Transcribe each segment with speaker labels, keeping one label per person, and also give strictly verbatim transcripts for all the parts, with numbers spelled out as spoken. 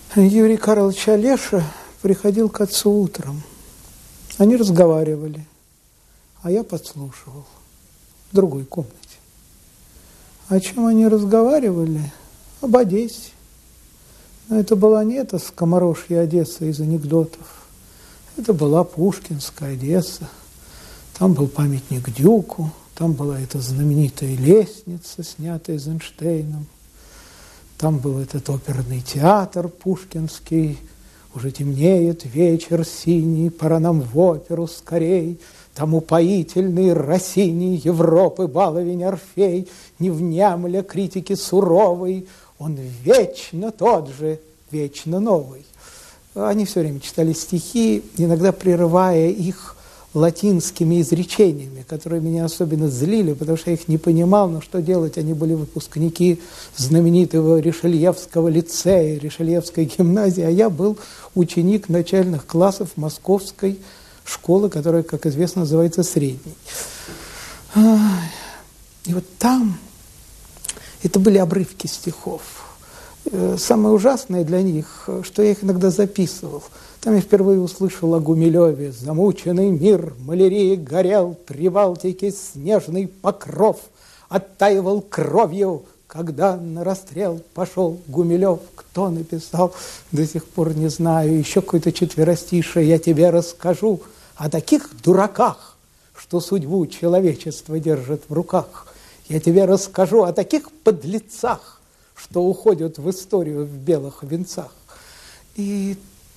Speaker 1: Юрий Карлович Олеша приходил к отцу утром. Они разговаривали, а я подслушивал в другой комнате. О чем они разговаривали? Об Одессе. Но это была не эта скоморожья Одесса из анекдотов. Это была Пушкинская Одесса. Там был памятник Дюку, там была эта знаменитая лестница, снятая Эйзенштейном. Там был этот оперный театр пушкинский. Уже темнеет вечер синий, пора нам в оперу скорей. Там упоительный Россини, Европы баловень Орфей, не внемля критики суровой, он вечно тот же, вечно новый. Они все время читали стихи, иногда прерывая их латинскими изречениями, которые меня особенно злили, потому что я их не понимал, но что делать, они были выпускники знаменитого Ришельевского лицея, Ришельевской гимназии, а я был ученик начальных классов Московской школы, которая, как известно, называется средней. И вот там это были обрывки стихов. Самое ужасное для них, что я их иногда записывал. Там я впервые услышал о Гумилеве. «Замученный мир малярии горел, при Балтике снежный покров оттаивал кровью, когда на расстрел пошел Гумилев». Кто написал, до сих пор не знаю. Еще какое-то четверостишее я тебе расскажу о таких дураках, что судьбу человечества держат в руках. Я тебе расскажу о таких подлецах, что уходят в историю в белых венцах. И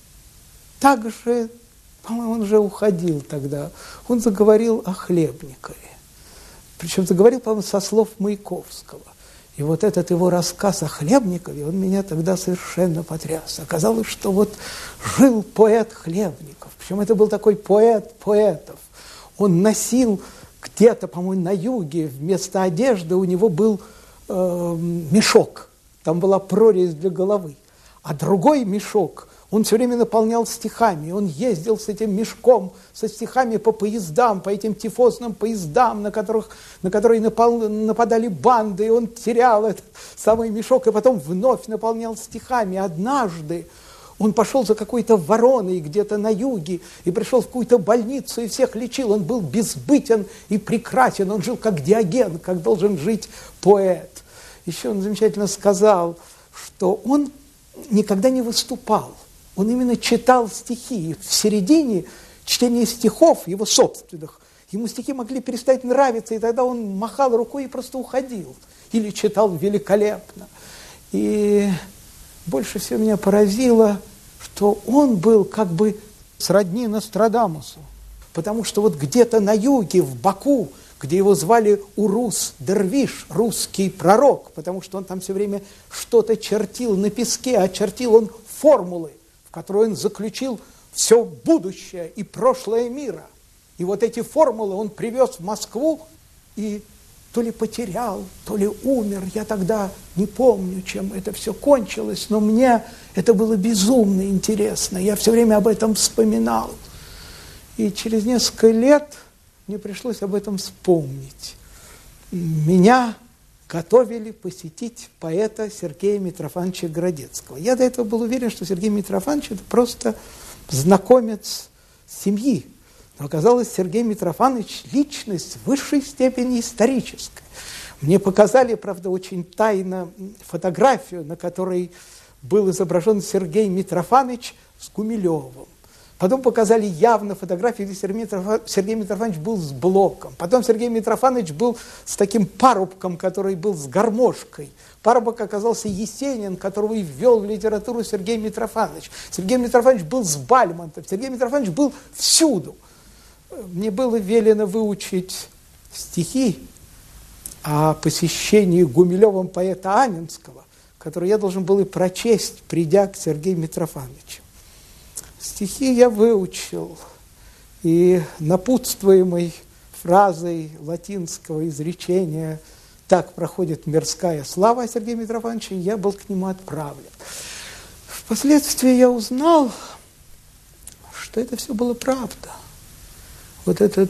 Speaker 1: также, по-моему, он уже уходил тогда, он заговорил о Хлебникове. Причем заговорил, по-моему, со слов Маяковского. И вот этот его рассказ о Хлебникове, он меня тогда совершенно потряс. Оказалось, что вот жил поэт Хлебников. Причем это был такой поэт поэтов. Он носил где-то, по-моему, на юге вместо одежды у него был э, мешок. Там была прорезь для головы. А другой мешок он все время наполнял стихами. Он ездил с этим мешком, со стихами по поездам, по этим тифозным поездам, на, которых, на которые напал, нападали банды. И он терял этот самый мешок и потом вновь наполнял стихами. Однажды он пошел за какой-то вороной где-то на юге и пришел в какую-то больницу и всех лечил. Он был безбытен и прекрасен. Он жил как Диоген, как должен жить поэт. Еще он замечательно сказал, что он никогда не выступал. Он именно читал стихи. И в середине чтения стихов, его собственных, ему стихи могли перестать нравиться, и тогда он махал рукой и просто уходил. Или читал великолепно. И больше всего меня поразило, что он был как бы сродни Нострадамусу. Потому что вот где-то на юге, в Баку, где его звали Урус Дервиш, русский пророк, потому что он там все время что-то чертил на песке, а чертил он формулы, в которые он заключил все будущее и прошлое мира. И вот эти формулы он привез в Москву и то ли потерял, то ли умер. Я тогда не помню, чем это все кончилось, но мне это было безумно интересно. Я все время об этом вспоминал. И через несколько лет мне пришлось об этом вспомнить. Меня готовили посетить поэта Сергея Митрофановича Городецкого. Я до этого был уверен, что Сергей Митрофанович – это просто знакомец семьи. Но оказалось, Сергей Митрофанович – личность в высшей степени историческая. Мне показали, правда, очень тайно фотографию, на которой был изображен Сергей Митрофанович с Гумилевым. Потом показали явно фотографию, где Сергей Митрофанович, Сергей Митрофанович был с Блоком. Потом Сергей Митрофанович был с таким парубком, который был с гармошкой. Парубок оказался Есенин, которого и ввел в литературу Сергей Митрофанович. Сергей Митрофанович был с Бальмонтом. Сергей Митрофанович был всюду. Мне было велено выучить стихи о посещении Гумилевым поэта Анненского, который я должен был и прочесть, придя к Сергею Митрофановичу. Стихи я выучил, и напутствуемой фразой латинского изречения «Так проходит мирская слава» Сергея Митрофановича, я был к нему отправлен. Впоследствии я узнал, что это все было правда. Вот этот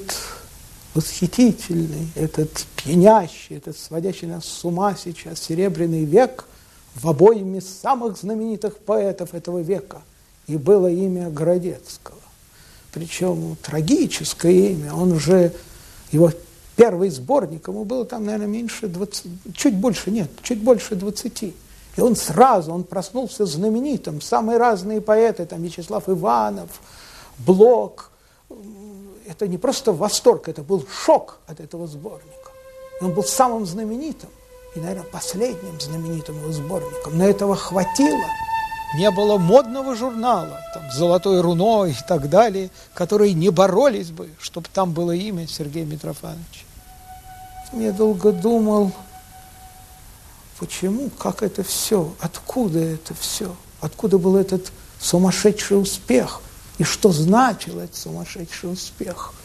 Speaker 1: восхитительный, этот пьянящий, этот сводящий нас с ума сейчас Серебряный век в обоими самых знаменитых поэтов этого века, и было имя Городецкого. Причем трагическое имя, он уже, его первый сборник, ему было там, наверное, меньше двадцати, чуть больше, нет, чуть больше двадцати. И он сразу, он проснулся знаменитым, самые разные поэты, там Вячеслав Иванов, Блок. Это не просто восторг, это был шок от этого сборника. И он был самым знаменитым, и, наверное, последним знаменитым его сборником. Но этого хватило. Не было модного журнала, там, «Золотое руно» и так далее, которые не боролись бы, чтобы там было имя Сергея Митрофановича. Я долго думал, почему, как это все, откуда это все, откуда был этот сумасшедший успех, и что значил этот сумасшедший успех.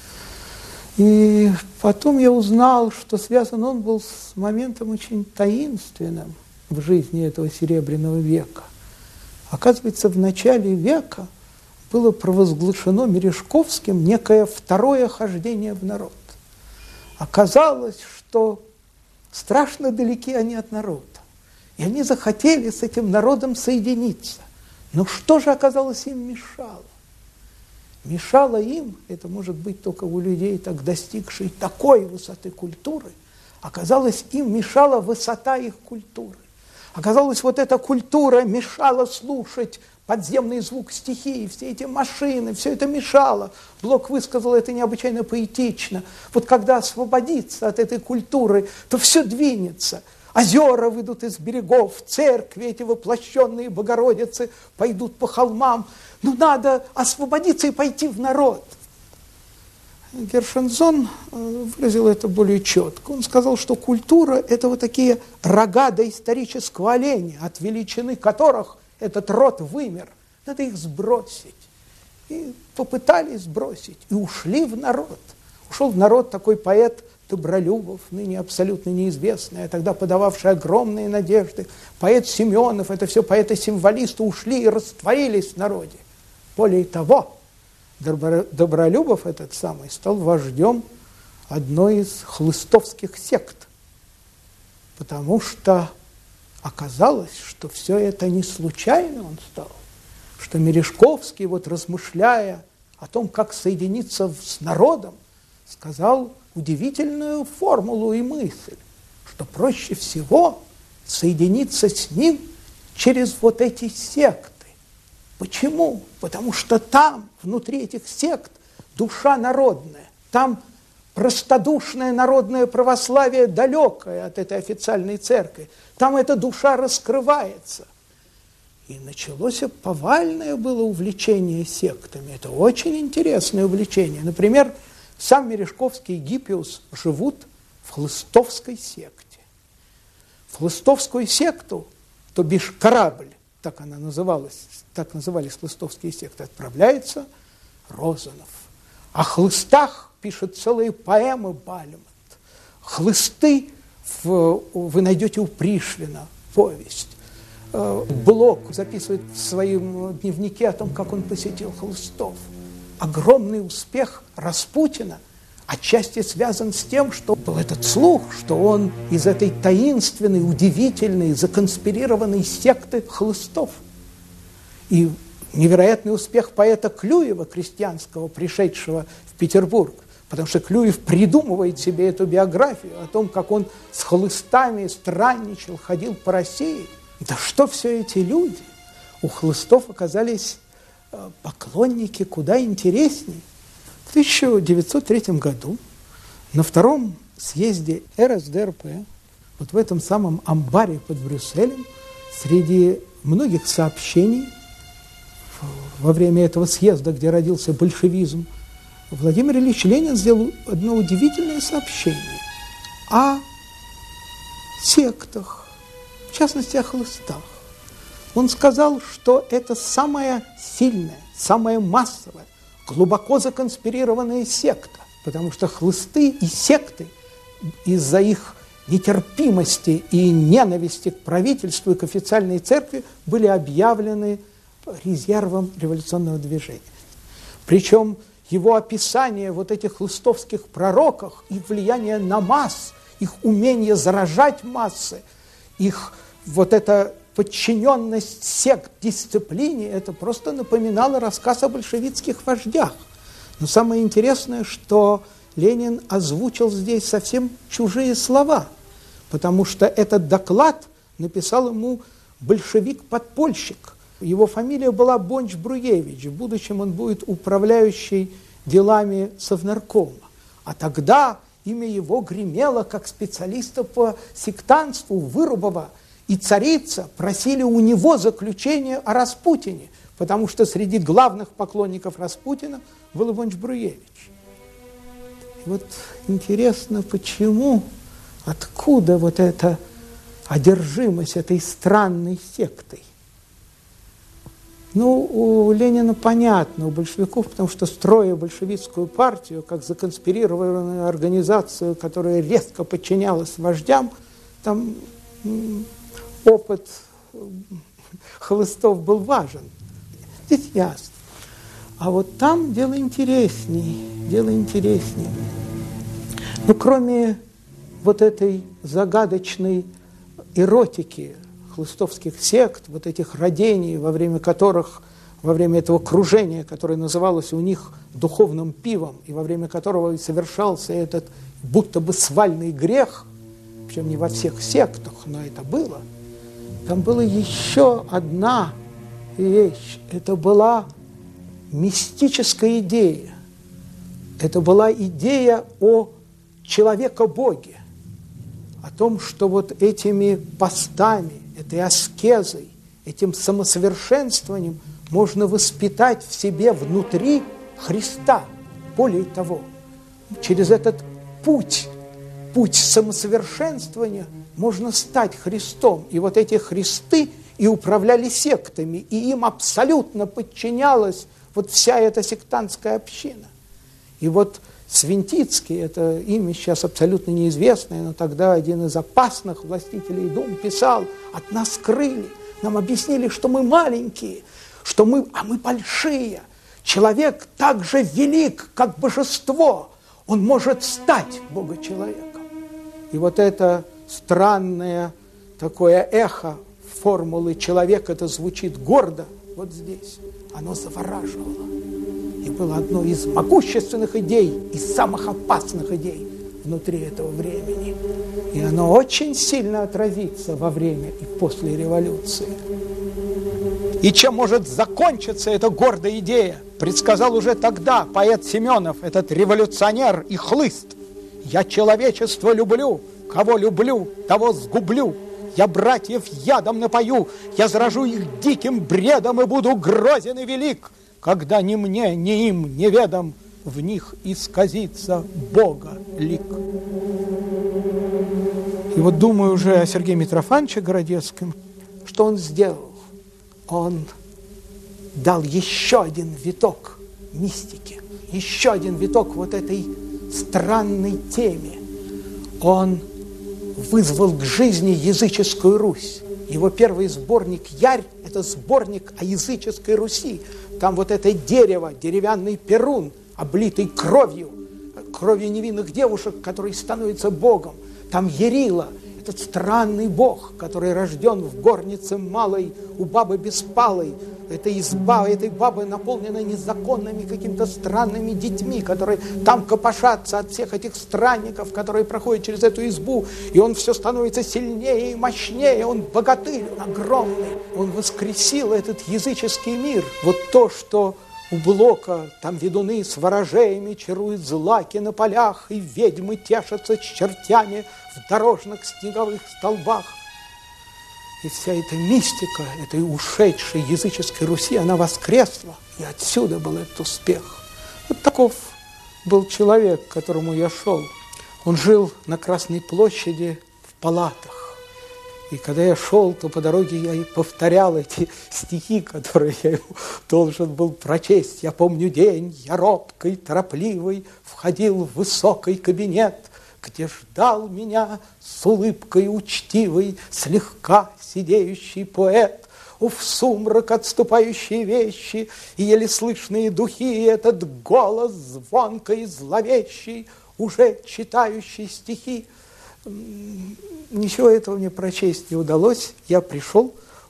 Speaker 1: И потом я узнал, что связан он был с моментом очень таинственным в жизни этого Серебряного века. Оказывается, в начале века было провозглашено Мережковским некое второе хождение в народ. Оказалось, что страшно далеки они от народа. И они захотели с этим народом соединиться. Но что же оказалось им мешало? Мешало им, это может быть только у людей, так достигших такой высоты культуры, оказалось, им мешала высота их культуры. Оказалось, вот эта культура мешала слушать подземный звук стихии, все эти машины, все это мешало. Блок высказал это необычайно поэтично. Вот когда освободиться от этой культуры, то все двинется. Озера выйдут из берегов, церкви, эти воплощенные Богородицы пойдут по холмам. Ну, надо освободиться и пойти в народ. Гершензон выразил это более четко. Он сказал, что культура – это вот такие рога доисторического оленя, от величины которых этот род вымер. Надо их сбросить. И попытались сбросить, и ушли в народ. Ушел в народ такой поэт Добролюбов, ныне абсолютно неизвестный, а тогда подававший огромные надежды. Поэт Семенов, это все поэты-символисты, ушли и растворились в народе. Более того, Добролюбов этот самый стал вождем одной из хлыстовских сект, потому что оказалось, что все это не случайно он стал, что Мережковский, вот размышляя о том, как соединиться с народом, сказал удивительную формулу и мысль, что проще всего соединиться с ним через вот эти секты. Почему? Потому что там, внутри этих сект, душа народная. Там простодушное народное православие, далекое от этой официальной церкви. Там эта душа раскрывается. И началось повальное было увлечение сектами. Это очень интересное увлечение. Например, сам Мережковский и Гиппиус живут в хлыстовской секте. В хлыстовскую секту, то бишь корабль, так она называлась, так назывались хлыстовские секты, отправляется Розанов. О хлыстах пишет целые поэмы Бальмонт. Хлысты в, вы найдете у Пришвина повесть. Блок записывает в своем дневнике о том, как он посетил хлыстов. Огромный успех Распутина отчасти связан с тем, что был этот слух, что он из этой таинственной, удивительной, законспирированной секты хлыстов. И невероятный успех поэта Клюева, крестьянского, пришедшего в Петербург, потому что Клюев придумывает себе эту биографию о том, как он с хлыстами странничал, ходил по России. Да что все эти люди? У хлыстов оказались поклонники куда интересней. В тысяча девятьсот третьем году на втором съезде эр эс дэ эр пэ, вот в этом самом амбаре под Брюсселем, среди многих сообщений во время этого съезда, где родился большевизм, Владимир Ильич Ленин сделал одно удивительное сообщение о сектах, в частности, о хлыстах. Он сказал, что это самая сильная, самая массовая, глубоко законспирированная секта, потому что хлысты и секты из-за их нетерпимости и ненависти к правительству и к официальной церкви были объявлены резервом революционного движения. Причем его описание вот этих хлыстовских пророков, их влияние на масс, их умение заражать массы, их вот это подчиненность сект дисциплине, это просто напоминало рассказ о большевистских вождях. Но самое интересное, что Ленин озвучил здесь совсем чужие слова, потому что этот доклад написал ему большевик-подпольщик. Его фамилия была Бонч-Бруевич, в будущем он будет управляющий делами Совнаркома. А тогда имя его гремело как специалиста по сектантству Вырубова, и царица просили у него заключения о Распутине, потому что среди главных поклонников Распутина был Бонч-Бруевич. И вот интересно, почему, откуда вот эта одержимость этой странной сектой? Ну, у Ленина понятно, у большевиков, потому что, строя большевистскую партию, как законспирированную организацию, которая резко подчинялась вождям, там опыт Хлыстов был важен. Здесь ясно. А вот там дело интересней, дело интересней. Ну, кроме вот этой загадочной эротики хлыстовских сект, вот этих родений, во время которых, во время этого кружения, которое называлось у них духовным пивом, и во время которого и совершался этот будто бы свальный грех, причем не во всех сектах, но это было, там была еще одна вещь. Это была мистическая идея. Это была идея о человека-боге, о том, что вот этими постами, этой аскезой, этим самосовершенствованием можно воспитать в себе внутри Христа. Более того, через этот путь, путь самосовершенствования можно стать Христом. И вот эти Христы и управляли сектами, и им абсолютно подчинялась вот вся эта сектантская община. И вот Свинтицкий, это имя сейчас абсолютно неизвестное, но тогда один из опасных властителей дум писал: от нас скрыли, нам объяснили, что мы маленькие, что мы, а мы большие. Человек так же велик, как божество, он может стать Бога-человеком. И вот это странное такое эхо формулы «человек» это звучит гордо вот здесь, оно завораживало. И было одной из могущественных идей, из самых опасных идей внутри этого времени. И оно очень сильно отразится во время и после революции. И чем может закончиться эта гордая идея, предсказал уже тогда поэт Семенов, этот революционер и хлыст. «Я человечество люблю, кого люблю, того сгублю. Я братьев ядом напою, я заражу их диким бредом и буду грозен и велик, когда ни мне, ни им неведом в них исказится Бога лик». И вот думаю уже о Сергее Митрофановиче Городецком, что он сделал. Он дал еще один виток мистики, еще один виток вот этой странной теме. Он вызвал к жизни языческую Русь. Его первый сборник «Ярь» – это сборник о языческой Руси. Там вот это дерево, деревянный перун, облитый кровью, кровью невинных девушек, который становится Богом. Там Ярила, этот странный бог, который рожден в горнице малой у бабы Беспалой. Эта изба этой бабы наполнена незаконными какими-то странными детьми, которые там копошатся от всех этих странников, которые проходят через эту избу. И он все становится сильнее и мощнее. Он богатырь, он огромный. Он воскресил этот языческий мир. Вот то, что у Блока там ведуны с ворожеями чаруют злаки на полях, и ведьмы тешатся с чертями в дорожных снеговых столбах. И вся эта мистика этой ушедшей языческой Руси, она воскресла, и отсюда был этот успех. Вот таков был человек, к которому я шел. Он жил на Красной площади в палатах. И когда я шел, то по дороге я и повторял эти стихи, которые я ему должен был прочесть. Я помню день, я робкой, торопливый, входил в высокий кабинет, где ждал меня с улыбкой учтивый слегка сидеющий поэт. Ув сумрак отступающие вещи и еле слышные духи, и этот голос звонкий и зловещий, уже читающий стихи. Ничего этого мне прочесть не удалось. Я пришел,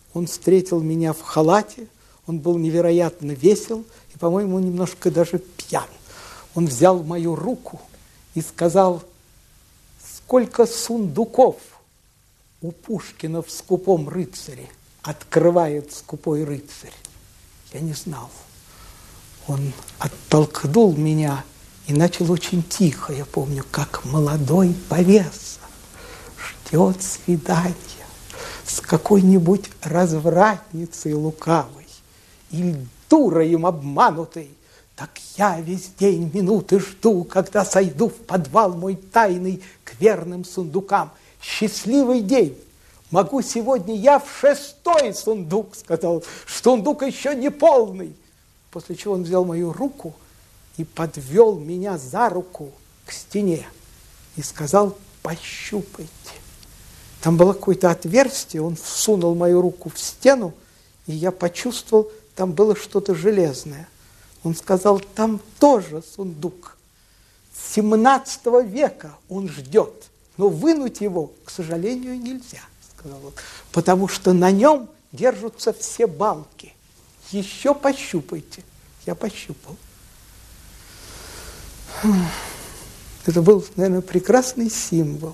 Speaker 1: Он встретил меня в халате, он был невероятно весел и, по-моему, немножко даже пьян. Он взял мою руку и сказал: сколько сундуков у Пушкина в «Скупом рыцаре» открывает скупой рыцарь. Я не знал. Он оттолкнул меня и начал очень тихо, я помню, как молодой повеса ждет свидания с какой-нибудь развратницей лукавой или дурой им обманутой. Так я весь день минуты жду, когда сойду в подвал мой тайный к верным сундукам. Счастливый день! Могу сегодня я в шестой сундук, сказал. Сундук еще не полный. После чего он взял мою руку и подвел меня за руку к стене и сказал: пощупайте. Там было какое-то отверстие, он всунул мою руку в стену, и я почувствовал, там было что-то железное. Он сказал: там тоже сундук. семнадцатого века он ждет, но вынуть его, к сожалению, нельзя, сказал он, потому что на нем держатся все балки. Еще пощупайте. Я пощупал. Это был, наверное, прекрасный символ.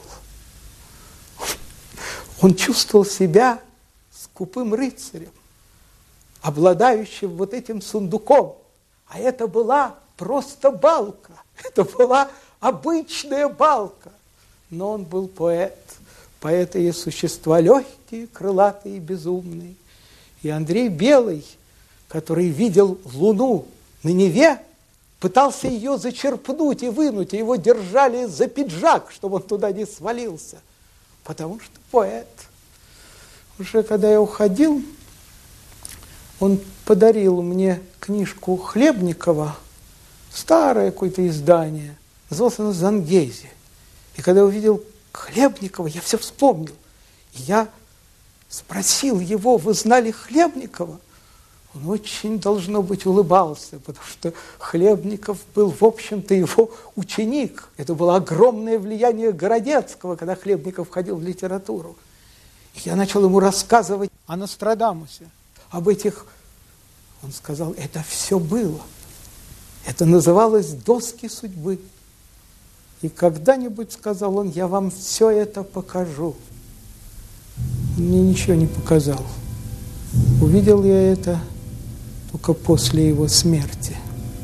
Speaker 1: Он чувствовал себя скупым рыцарем, обладающим вот этим сундуком. А это была просто балка. Это была обычная балка. Но он был поэт. Поэты есть существа легкие, крылатые, безумные. И Андрей Белый, который видел луну на Неве, пытался ее зачерпнуть и вынуть, и его держали за пиджак, чтобы он туда не свалился. Потому что поэт. Уже когда я уходил, он подарил мне книжку Хлебникова, старое какое-то издание, называлось оно «Зангези». И когда я увидел Хлебникова, я все вспомнил. И я спросил его: вы знали Хлебникова? Он очень, должно быть, улыбался, потому что Хлебников был, в общем-то, его ученик. Это было огромное влияние Городецкого, когда Хлебников входил в литературу. И я начал ему рассказывать о Нострадамусе, об этих... Он сказал: это все было. Это называлось «Доски судьбы». И когда-нибудь, сказал он, я вам все это покажу. Мне ничего не показал. Увидел я это только после его смерти.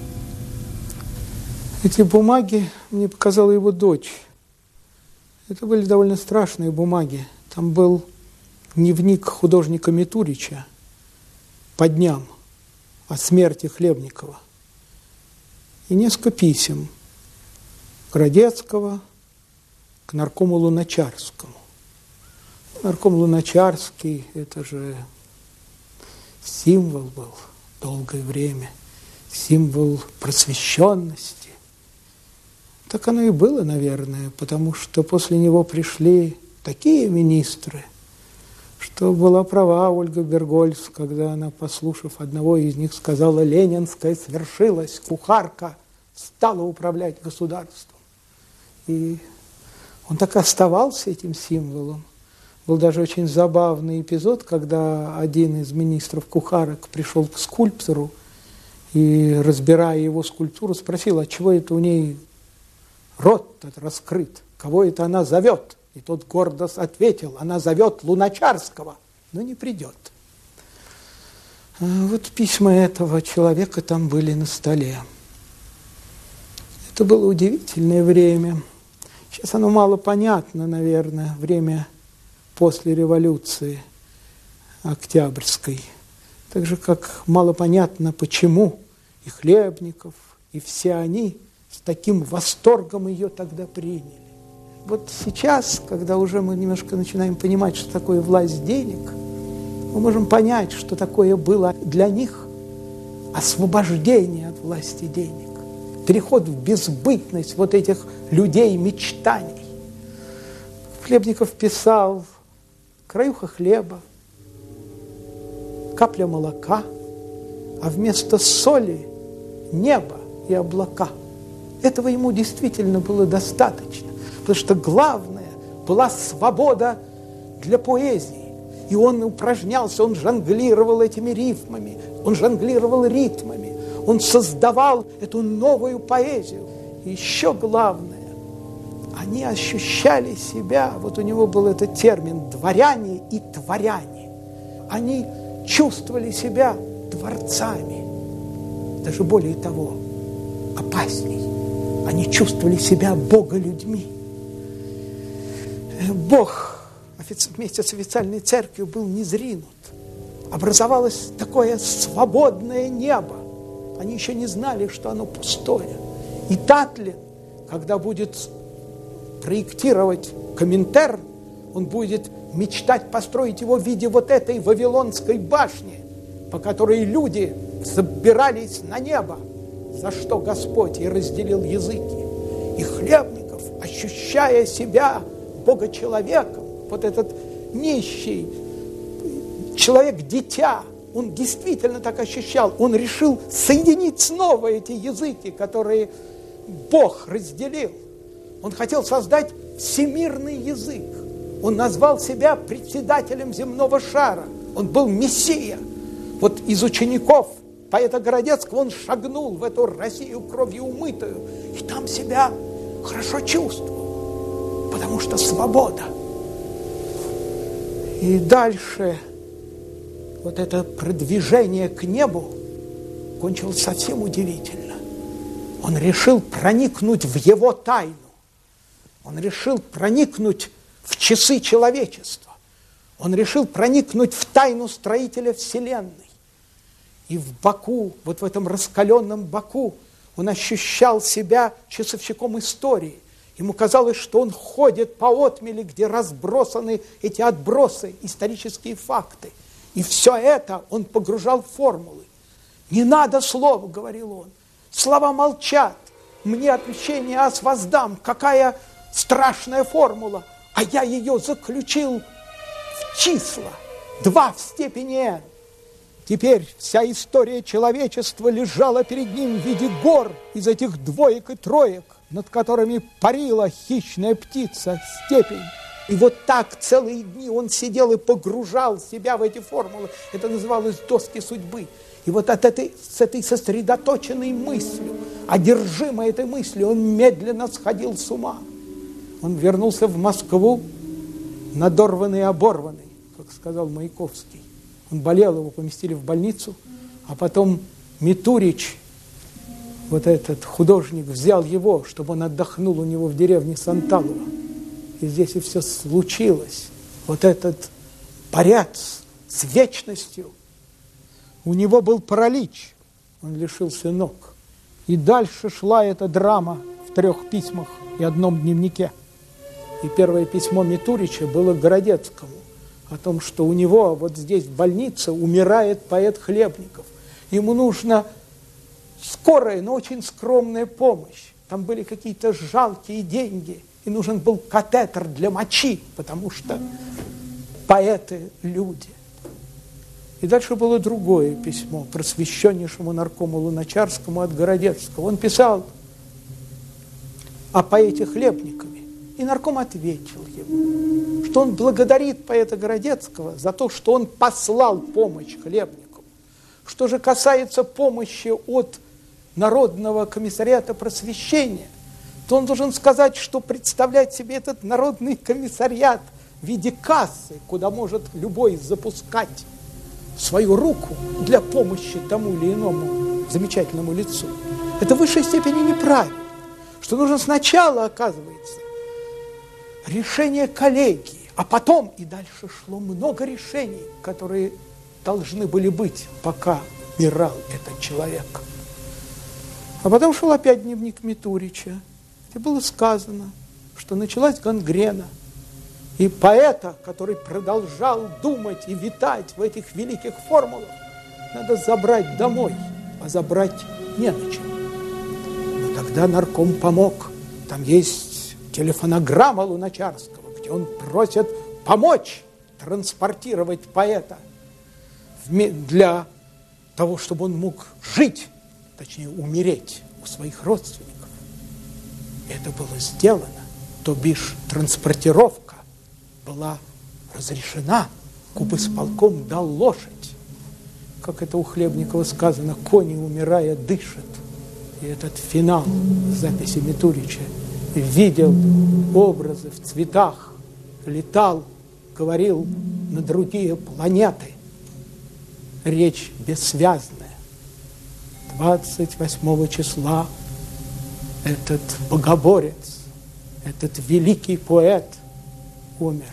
Speaker 1: Эти бумаги мне показала его дочь. Это были довольно страшные бумаги. Там был дневник художника Митурича по дням о смерти Хлебникова. И несколько писем Городецкого к наркому Луначарскому. Нарком Луначарский – это же символ был долгое время, символ просвещенности. Так оно и было, наверное, потому что после него пришли такие министры, что была права Ольга Бергольц, когда она, послушав одного из них, сказала: «Ленинская свершилась, кухарка стала управлять государством». И он так и оставался этим символом. Был даже очень забавный эпизод, когда один из министров кухарок пришел к скульптору и, разбирая его скульптуру, спросил, а чего это у ней рот раскрыт, кого это она зовет? И тот гордо ответил: она зовет Луначарского, но не придет. Вот письма этого человека там были на столе. Это было удивительное время. Сейчас оно мало понятно, наверное, время после революции Октябрьской. Так же, как мало понятно, почему и Хлебников, и все они с таким восторгом ее тогда приняли. Вот сейчас, когда уже мы немножко начинаем понимать, что такое власть денег, мы можем понять, что такое было для них освобождение от власти денег, переход в безбытность вот этих людей мечтаний. Хлебников писал: краюха хлеба, капля молока, а вместо соли небо и облака. Этого ему действительно было достаточно, потому что главное была свобода для поэзии. И он упражнялся, он жонглировал этими рифмами, он жонглировал ритмами, он создавал эту новую поэзию. И еще главное, они ощущали себя, вот у него был этот термин «дворяне» и «творяне». Они чувствовали себя творцами, даже более того, опасней. Они чувствовали себя боголюдьми. Бог вместе с официальной церковью был низринут. Образовалось такое свободное небо. Они еще не знали, что оно пустое. И Татлин, когда будет проектировать Коминтерн, он будет мечтать построить его в виде вот этой Вавилонской башни, по которой люди забирались на небо, за что Господь и разделил языки. И Хлебников, ощущая себя Бога-человеком, вот этот нищий человек-дитя, он действительно так ощущал, он решил соединить снова эти языки, которые Бог разделил. Он хотел создать всемирный язык. Он назвал себя председателем земного шара. Он был мессия. Вот из учеников поэта Городецкого он шагнул в эту Россию кровью умытую, и там себя хорошо чувствовал, потому что свобода. И дальше вот это продвижение к небу кончилось совсем удивительно. Он решил проникнуть в его тайну. Он решил проникнуть в часы человечества. Он решил проникнуть в тайну строителя Вселенной. И в Баку, вот в этом раскаленном Баку, он ощущал себя часовщиком истории. Ему казалось, что он ходит по отмели, где разбросаны эти отбросы, исторические факты. И все это он погружал в формулы. «Не надо слова», — говорил он. «Слова молчат. Мне отвечение ас воздам. Какая страшная формула. А я ее заключил в числа. Два в степени n». Теперь вся история человечества лежала перед ним в виде гор из этих двоек и троек, над которыми парила хищная птица, степень. И вот так целые дни он сидел и погружал себя в эти формулы. Это называлось «доски судьбы». И вот от этой, с этой сосредоточенной мыслью, одержимой этой мыслью, он медленно сходил с ума. Он вернулся в Москву надорванный и оборванный, как сказал Маяковский. Он болел, его поместили в больницу, а потом Митурич, вот этот художник, взял его, чтобы он отдохнул у него в деревне Санталово. И здесь и все случилось. Вот этот поряд с вечностью. У него был паралич, он лишился ног. И дальше шла эта драма в трех письмах и одном дневнике. И первое письмо Митурича было к Городецкому о том, что у него вот здесь в больнице умирает поэт Хлебников. Ему нужна скорая, но очень скромная помощь. Там были какие-то жалкие деньги, и нужен был катетер для мочи, потому что поэты – люди. И дальше было другое письмо просвещеннейшему наркому Луначарскому от Городецкого. Он писал о поэте Хлебникове, и нарком ответил ему, что он благодарит поэта Городецкого за то, что он послал помощь Хлебникову. Что же касается помощи от Народного комиссариата просвещения, то он должен сказать, что представлять себе этот Народный комиссариат в виде кассы, куда может любой запускать свою руку для помощи тому или иному замечательному лицу, это в высшей степени неправильно. Что нужно сначала, оказывается, решение коллегии, а потом и дальше шло много решений, которые должны были быть, пока умирал этот человек. А потом шел опять дневник Митурича, где было сказано, что началась гангрена, и поэта, который продолжал думать и витать в этих великих формулах, надо забрать домой, а забрать не на чем. Но тогда нарком помог. Там есть телефонограмма Луначарского, где он просит помочь транспортировать поэта для того, чтобы он мог жить, точнее умереть у своих родственников. И это было сделано, то бишь транспортировка была разрешена губысполком дал лошадь. Как это у Хлебникова сказано, кони, умирая, дышат. И этот финал записи Митурича: видел образы в цветах, летал, говорил на другие планеты. Речь бессвязная. двадцать восьмого числа этот богоборец, этот великий поэт умер.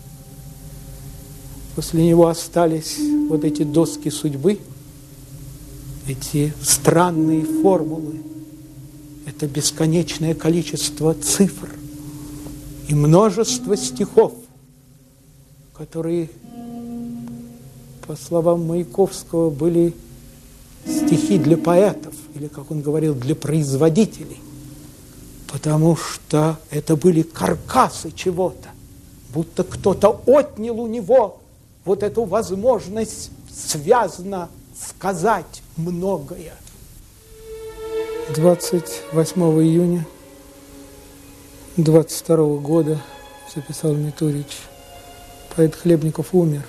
Speaker 1: После него остались вот эти доски судьбы, эти странные формулы, это бесконечное количество цифр и множество стихов, которые, по словам Маяковского, были стихи для поэтов, или, как он говорил, для производителей, потому что это были каркасы чего-то, будто кто-то отнял у него вот эту возможность связно сказать многое. двадцать восьмого июня двадцать второго года, записал Митурич, поэт Хлебников умер.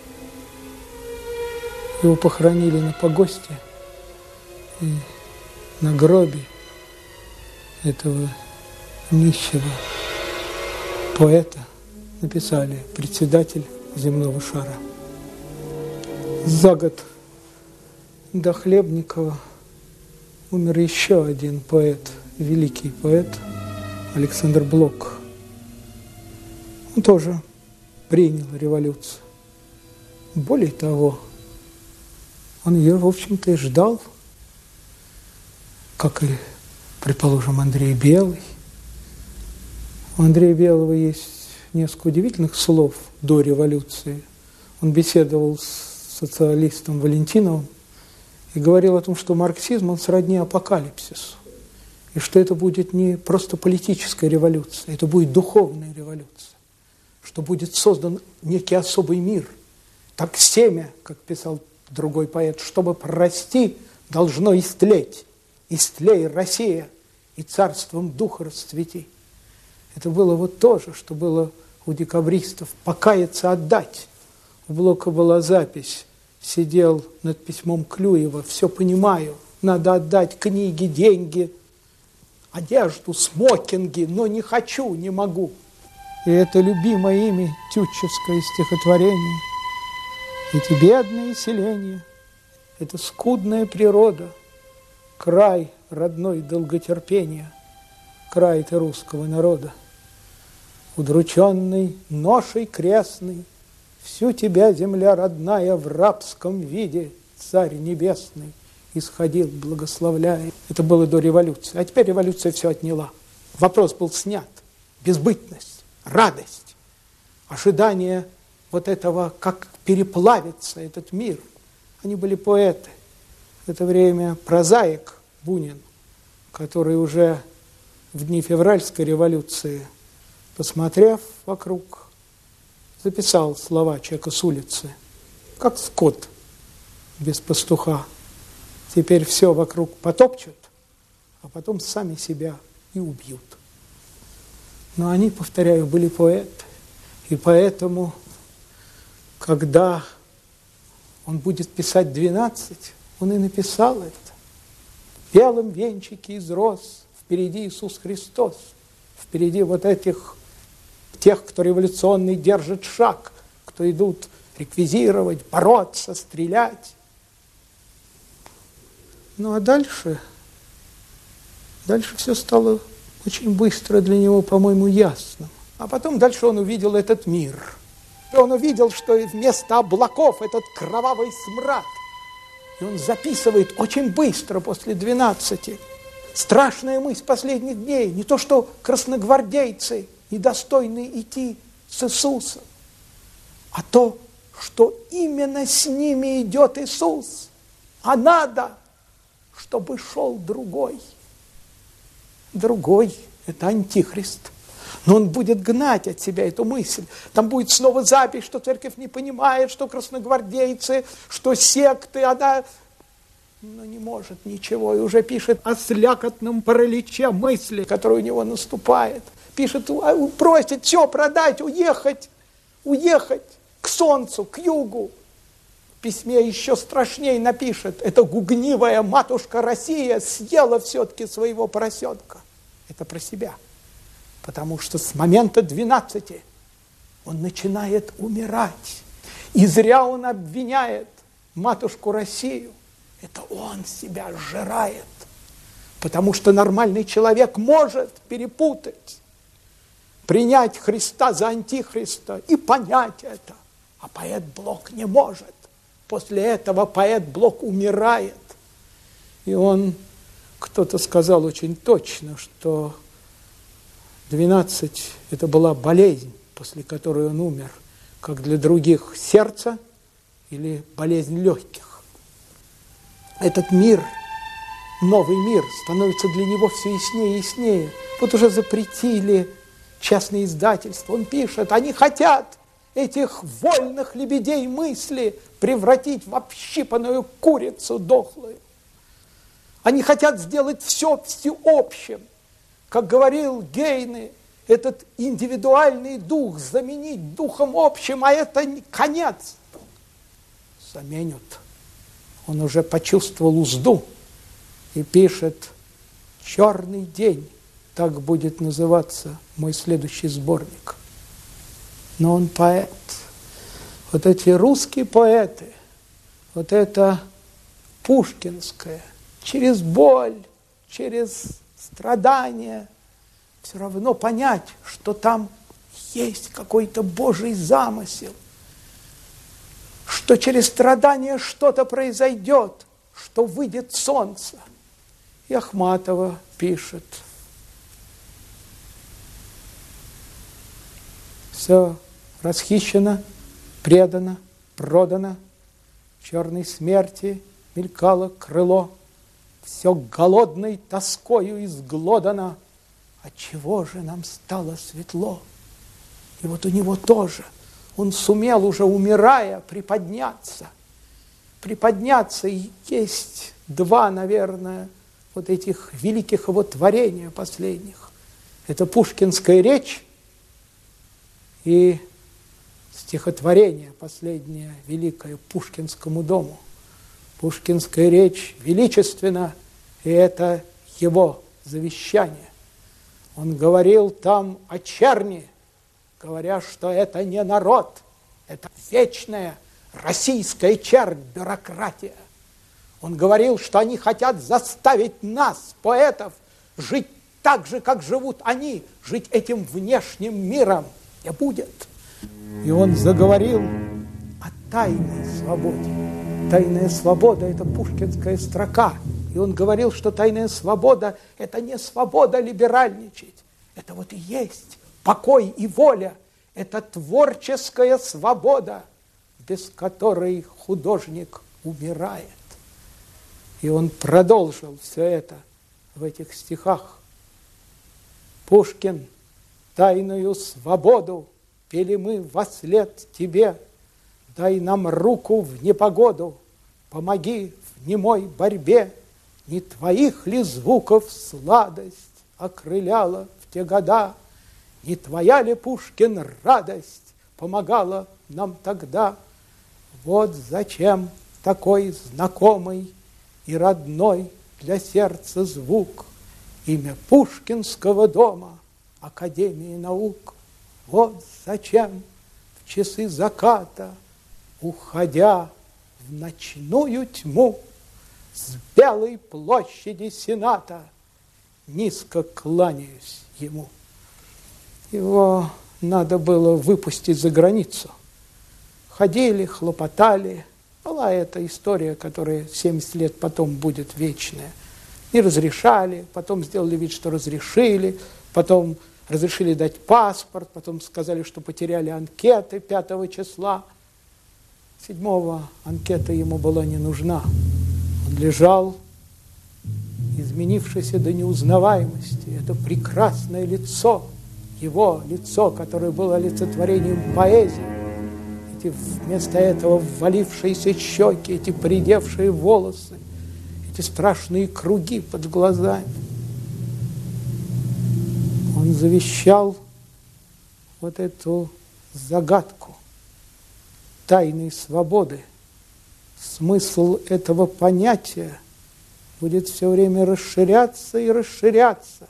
Speaker 1: Его похоронили на погосте, и на гробе этого нищего поэта написали: председатель земного шара. За год до Хлебникова умер еще один поэт, великий поэт Александр Блок. Он тоже принял революцию. Более того, он ее, в общем-то, и ждал, как и, предположим, Андрей Белый. У Андрея Белого есть несколько удивительных слов до революции. Он беседовал с социалистом Валентиновым и говорил о том, что марксизм, он сродни апокалипсису, и что это будет не просто политическая революция, это будет духовная революция, что будет создан некий особый мир. Так семя, как писал другой поэт, чтобы прорасти, должно истлеть. Истлей, Россия, и царством духа расцвети. Это было вот то же, что было у декабристов: покаяться, отдать. У Блока была запись: сидел над письмом Клюева, все понимаю, надо отдать книги, деньги, одежду, смокинги, но не хочу, не могу. И это любимое ими тютчевское стихотворение. Эти бедные селения, это скудная природа, край родной долготерпения, край ты русского народа. Удрученный ношей крестный, всю тебя, земля родная, в рабском виде, царь небесный, исходил, благословляя. Это было до революции. А теперь революция все отняла. Вопрос был снят. Безбытность, радость, ожидание вот этого, как переплавится этот мир. Они были поэты. В это время прозаик Бунин, который уже в дни февральской революции, посмотрев вокруг, записал слова человека с улицы: как скот без пастуха. Теперь все вокруг потопчут, а потом сами себя и убьют. Но они, повторяю, были поэты. И поэтому, когда он будет писать двенадцать, он и написал это. В белом венчике изрос, впереди Иисус Христос, впереди вот этих, тех, кто революционный держит шаг, кто идут реквизировать, бороться, стрелять. Ну а дальше, дальше все стало очень быстро для него, по-моему, ясным. А потом дальше он увидел этот мир. И он увидел, что вместо облаков этот кровавый смрад. И он записывает очень быстро, после двенадцати. Страшная мысль последних дней. Не то, что красногвардейцы недостойны идти с Иисусом, а то, что именно с ними идет Иисус. А надо, чтобы шел другой. Другой – это антихрист. Но он будет гнать от себя эту мысль. Там будет снова запись, что церковь не понимает, что красногвардейцы, что секты, она... Но не может ничего. И уже пишет о слякотном параличе мысли, который у него наступает. Пишет, просит все продать, уехать, уехать к солнцу, к югу. В письме еще страшнее напишет: эта гугнивая матушка Россия съела все-таки своего поросенка. Это про себя. Потому что с момента двенадцати он начинает умирать. И зря он обвиняет матушку Россию. Это он себя сжирает. Потому что нормальный человек может перепутать, принять Христа за антихриста и понять это. А поэт Блок не может. После этого поэт Блок умирает. И он, кто-то сказал очень точно, что двенадцать – это была болезнь, после которой он умер, как для других сердце или болезнь легких. Этот мир, новый мир, становится для него все яснее и яснее. Вот уже запретили частные издательства. Он пишет: они хотят этих вольных лебедей мысли превратить в общипанную курицу дохлую. Они хотят сделать все всеобщим. Как говорил Гейне, этот индивидуальный дух заменить духом общим, а это конец. Заменят. Он уже почувствовал узду и пишет: «Черный день», так будет называться мой следующий сборник. Но он поэт. Вот эти русские поэты, вот это пушкинское, через боль, через страдания, все равно понять, что там есть какой-то Божий замысел, что через страдания что-то произойдет, что выйдет солнце. И Ахматова пишет: все расхищено, предано, продано, в черной смерти мелькало крыло, все голодной тоскою изглодано. Отчего же нам стало светло? И вот у него тоже, он сумел уже, умирая, приподняться. Приподняться, и есть два, наверное, вот этих великих его творения последних. Это пушкинская речь и стихотворение последнее, великое, Пушкинскому дому. Пушкинская речь величественна, и это его завещание. Он говорил там о черни, говоря, что это не народ, это вечная российская чернь, бюрократия. Он говорил, что они хотят заставить нас, поэтов, жить так же, как живут они, жить этим внешним миром. Не будет. И он заговорил о тайной свободе. Тайная свобода – это пушкинская строка. И он говорил, что тайная свобода – это не свобода либеральничать. Это вот и есть покой и воля. Это творческая свобода, без которой художник умирает. И он продолжил все это в этих стихах. Пушкин: тайную свободу пели мы вослед тебе, дай нам руку в непогоду, помоги в немой борьбе. Не твоих ли звуков сладость окрыляла в те года? Не твоя ли, Пушкин, радость помогала нам тогда? Вот зачем такой знакомый и родной для сердца звук имя Пушкинского дома, Академии наук. Вот зачем в часы заката, уходя в ночную тьму, с белой площади Сената низко кланяюсь ему. Его надо было выпустить за границу. Ходили, хлопотали. Была эта история, которая семьдесят лет потом будет вечная. Не разрешали, потом сделали вид, что разрешили, потом разрешили дать паспорт, потом сказали, что потеряли анкеты пятого числа. седьмого анкета ему была не нужна. Он лежал, изменившийся до неузнаваемости. Это прекрасное лицо, его лицо, которое было олицетворением поэзии. Эти вместо этого ввалившиеся щеки, эти поредевшие волосы, эти страшные круги под глазами. Он завещал вот эту загадку. тайной свободы. Смысл этого понятия будет все время расширяться и расширяться.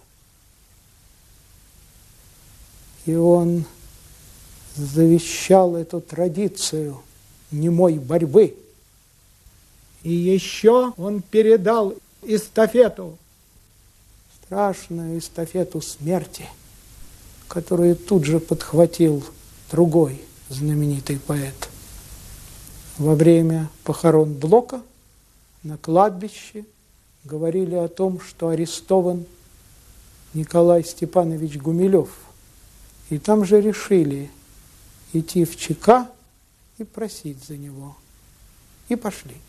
Speaker 1: И он завещал эту традицию немой борьбы. И еще он передал эстафету, страшную эстафету смерти, которую тут же подхватил другой знаменитый поэт. Во время похорон Блока на кладбище говорили о том, что арестован Николай Степанович Гумилев. И там же решили идти в ЧК и просить за него. И пошли.